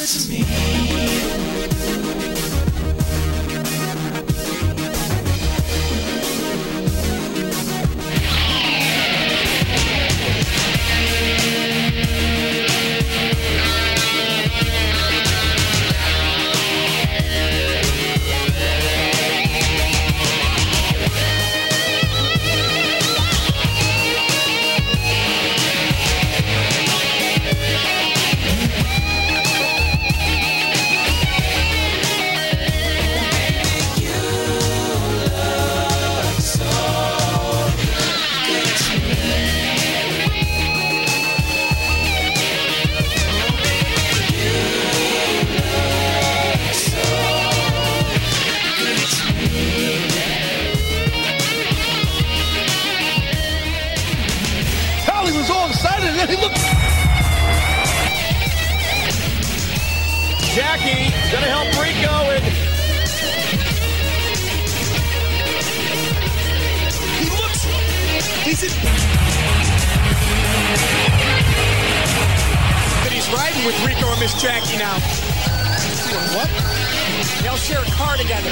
good to me. He was all excited, and then he looked. Jackie gonna help Rico, and He looks. He's in. that he's riding with Rico and Miss Jackie now. What? They'll share a car together.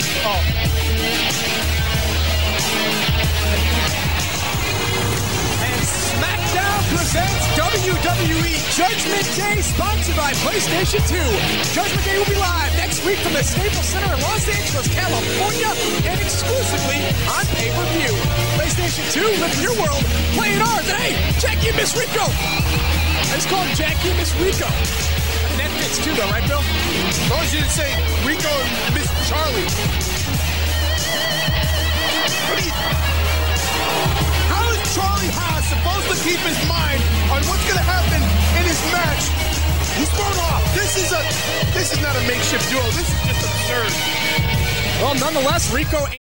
And SmackDown presents WWE Judgment Day, sponsored by PlayStation 2. Judgment Day will be live next week from the Staples Center in Los Angeles, California, and exclusively on pay-per-view. PlayStation 2, live in your world, play in ours. And hey, Jackie and Miss Rico. I just called Jackie and Miss Rico. And that fits too, though, right, Bill? As long as you didn't say Rico and Miss Charlie. How is Charlie Haas supposed to keep his mind on what's going to happen in his match? He's thrown off. This is not a makeshift duo. This is just absurd. Well, nonetheless, Rico